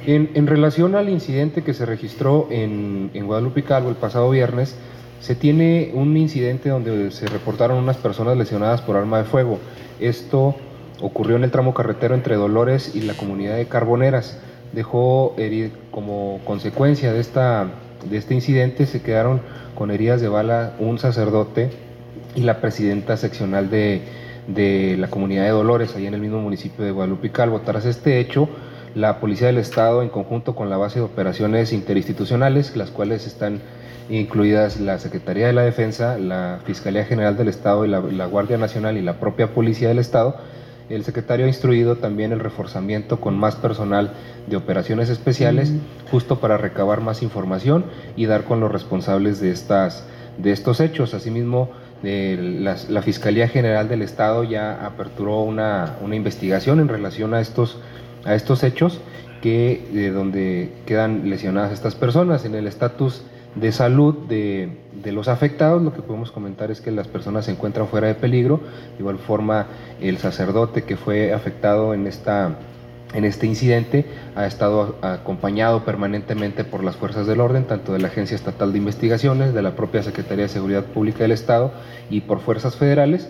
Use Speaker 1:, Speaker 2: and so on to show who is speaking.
Speaker 1: En relación al incidente que se registró en Guadalupe y Calvo el pasado viernes, se tiene un incidente donde se reportaron unas personas lesionadas por arma de fuego. Esto ocurrió en el tramo carretero entre Dolores y la comunidad de Carboneras. Dejó como consecuencia de este incidente, se quedaron con heridas de bala un sacerdote y la presidenta seccional de la comunidad de Dolores, ahí en el mismo municipio de Guadalupe y Calvo. Tras este hecho, la Policía del Estado, en conjunto con la base de operaciones interinstitucionales, las cuales están incluidas la Secretaría de la Defensa, la Fiscalía General del Estado y la Guardia Nacional y la propia Policía del Estado, el secretario ha instruido también el reforzamiento con más personal de operaciones especiales, justo para recabar más información y dar con los responsables de estos hechos. Asimismo, la Fiscalía General del Estado ya aperturó una investigación en relación a estos hechos donde quedan lesionadas estas personas. En el estatus de salud de los afectados, lo que podemos comentar es que las personas se encuentran fuera de peligro. De igual forma, el sacerdote que fue afectado en este incidente ha estado acompañado permanentemente por las fuerzas del orden, tanto de la Agencia Estatal de Investigaciones, de la propia Secretaría de Seguridad Pública del Estado y por fuerzas federales,